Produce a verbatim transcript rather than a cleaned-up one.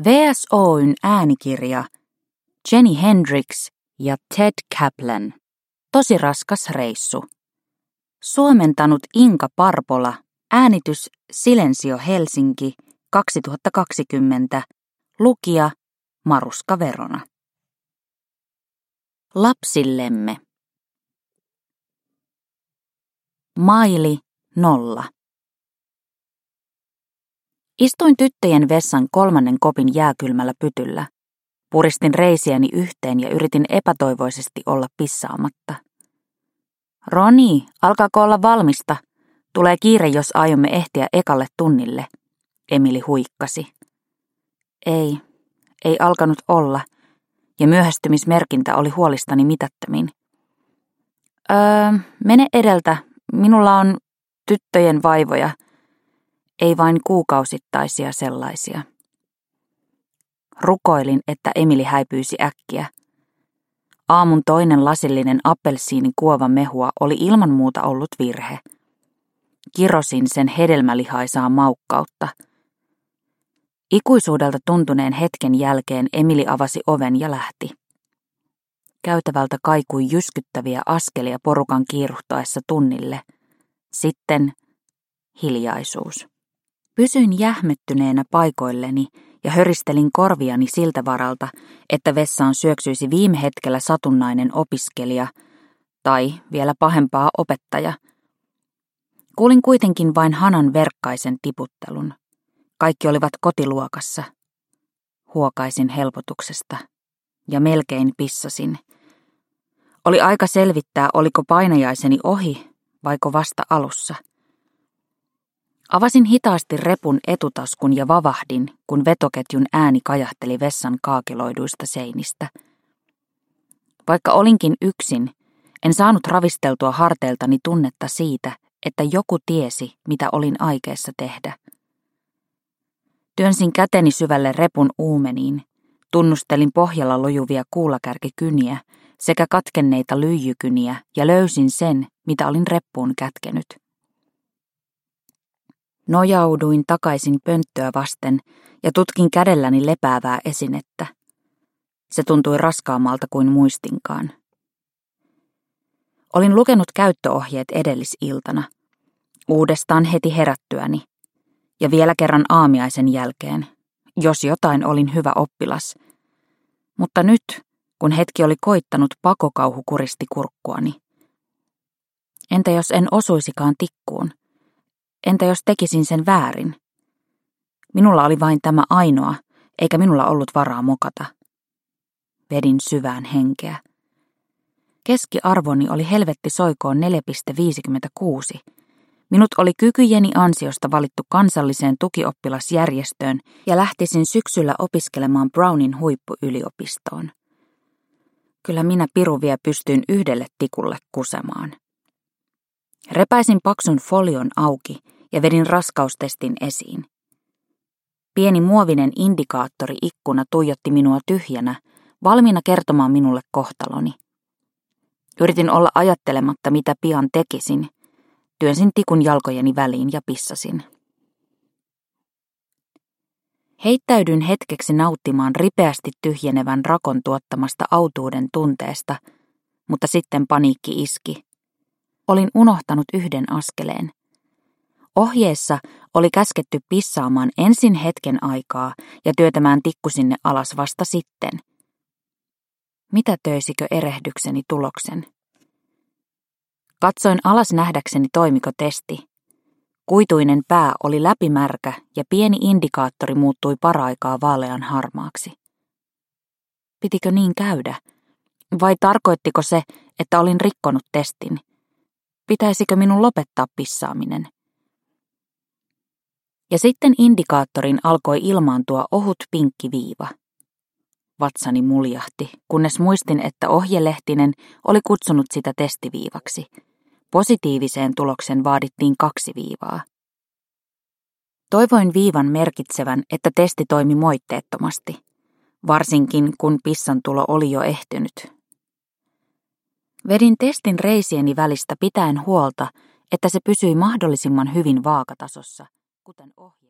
V S O:n äänikirja Jenny Hendrix ja Ted Kaplan. Tosi raskas reissu. Suomentanut Inka Parpola. Äänitys Silensio Helsinki kaksituhattakaksikymmentä. Lukija Maruska Verona. Lapsillemme. Maili nolla. Istuin tyttöjen vessan kolmannen kopin jääkylmällä pytyllä. Puristin reisiäni yhteen ja yritin epätoivoisesti olla pissaamatta. Roni, alkaako olla valmista? Tulee kiire, jos aiomme ehtiä ekalle tunnille, Emili huikkasi. Ei, ei alkanut olla, ja myöhästymismerkintä oli huolistani mitättömin. Öö, mene edeltä, minulla on tyttöjen vaivoja, ei vain kuukausittaisia sellaisia. Rukoilin, että Emili häipyisi äkkiä. Aamun toinen lasillinen appelsiinin kuova mehua oli ilman muuta ollut virhe. Kirosin sen hedelmälihaisaa maukkautta. Ikuisuudelta tuntuneen hetken jälkeen Emili avasi oven ja lähti. Käytävältä kaikui jyskyttäviä askelia porukan kiiruhtaessa tunnille. Sitten hiljaisuus. Pysyin jähmettyneenä paikoilleni ja höristelin korviani siltä varalta, että vessaan syöksyisi viime hetkellä satunnainen opiskelija tai vielä pahempaa opettaja. Kuulin kuitenkin vain hanan verkkaisen tiputtelun. Kaikki olivat kotiluokassa. Huokaisin helpotuksesta ja melkein pissasin. Oli aika selvittää, oliko painajaiseni ohi vaiko vasta alussa. Avasin hitaasti repun etutaskun ja vavahdin, kun vetoketjun ääni kajahteli vessan kaakeloiduista seinistä. Vaikka olinkin yksin, en saanut ravisteltua harteiltani tunnetta siitä, että joku tiesi, mitä olin aikeessa tehdä. Työnsin käteni syvälle repun uumeniin, tunnustelin pohjalla lojuvia kuulakärkikyniä sekä katkenneita lyijykyniä ja löysin sen, mitä olin reppuun kätkenyt. Nojauduin takaisin pönttöä vasten ja tutkin kädelläni lepäävää esinettä. Se tuntui raskaammalta kuin muistinkaan. Olin lukenut käyttöohjeet edellisiltana, uudestaan heti herättyäni, ja vielä kerran aamiaisen jälkeen, jos jotain olin hyvä oppilas. Mutta nyt, kun hetki oli koittanut, pakokauhu kuristi kurkkuani. Entä jos en osuisikaan tikkuun? Entä jos tekisin sen väärin? Minulla oli vain tämä ainoa, eikä minulla ollut varaa mokata. Vedin syvään henkeä. Keskiarvoni oli helvetti soikoon neljä pilkku viisikymmentäkuusi. Minut oli kykyjeni ansiosta valittu kansalliseen tukioppilasjärjestöön ja lähtisin syksyllä opiskelemaan Brownin huippuyliopistoon. Kyllä minä piru vielä pystyin yhdelle tikulle kusemaan. Repäisin paksun folion auki ja vedin raskaustestin esiin. Pieni muovinen indikaattori-ikkuna tuijotti minua tyhjänä, valmiina kertomaan minulle kohtaloni. Yritin olla ajattelematta, mitä pian tekisin. Työnsin tikun jalkojeni väliin ja pissasin. Heittäydyin hetkeksi nauttimaan ripeästi tyhjenevän rakon tuottamasta autuuden tunteesta, mutta sitten paniikki iski. Olin unohtanut yhden askeleen. Ohjeessa oli käsketty pissaamaan ensin hetken aikaa ja työtämään tikku sinne alas vasta sitten. Mitä töisikö erehdykseni tuloksen? Katsoin alas nähdäkseni, toimiko testi. Kuituinen pää oli läpimärkä ja pieni indikaattori muuttui paraikaa vaalean harmaaksi. Pitikö niin käydä? Vai tarkoittiko se, että olin rikkonut testin? Pitäisikö minun lopettaa pissaaminen? Ja sitten indikaattorin alkoi ilmaantua ohut pinkki viiva. Vatsani muljahti, kunnes muistin, että ohjelehtinen oli kutsunut sitä testiviivaksi. Positiiviseen tuloksen vaadittiin kaksi viivaa. Toivoin viivan merkitsevän, että testi toimi moitteettomasti, varsinkin kun pissantulo oli jo ehtynyt. Vedin testin reisieni välistä pitäen huolta, että se pysyi mahdollisimman hyvin vaakatasossa, kuten ohje.